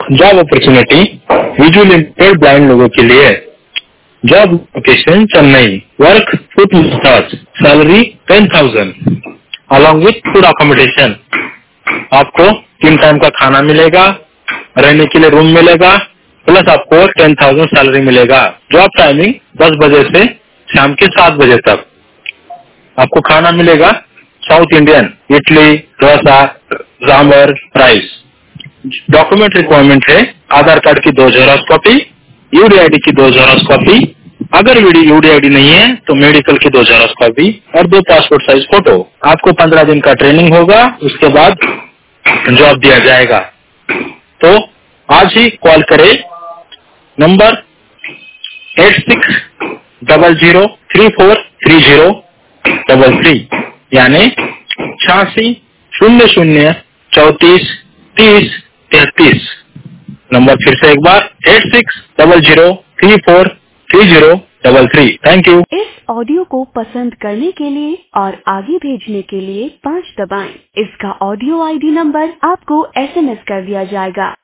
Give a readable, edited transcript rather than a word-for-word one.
Job opportunity visually impaired blind लोगों के लिए। Job location Chennai. Work foot massage. Salary 10,000 along with food accommodation. आपको 3 time का खाना मिलेगा, रहने के लिए रूम मिलेगा, प्लस आपको 10,000 सैलरी मिलेगा। जॉब टाइमिंग 10 बजे से शाम के 7 बजे तक। आपको खाना मिलेगा south Indian, idli, dosa, sambar, rice. Document requirement है आधार कार्ड की 2 जेरॉक्स कॉपी, यूडीआईडी की 2 जेरॉक्स कॉपी, अगर यूडीआईडी नहीं है तो मेडिकल की 2 जेरॉक्स कॉपी और 2 पासपोर्ट साइज फोटो। आपको 15 दिन का ट्रेनिंग होगा, उसके बाद जॉब दिया जाएगा। तो आज ही कॉल करें नंबर 8600343033 यानी 8600343033। नंबर फिर से एक बार 8600343033। Thank you. इस ऑडियो को पसंद करने के लिए और आगे भेजने के लिए 5 दबाएं। इसका ऑडियो आईडी नंबर आपको SMS कर दिया जाएगा।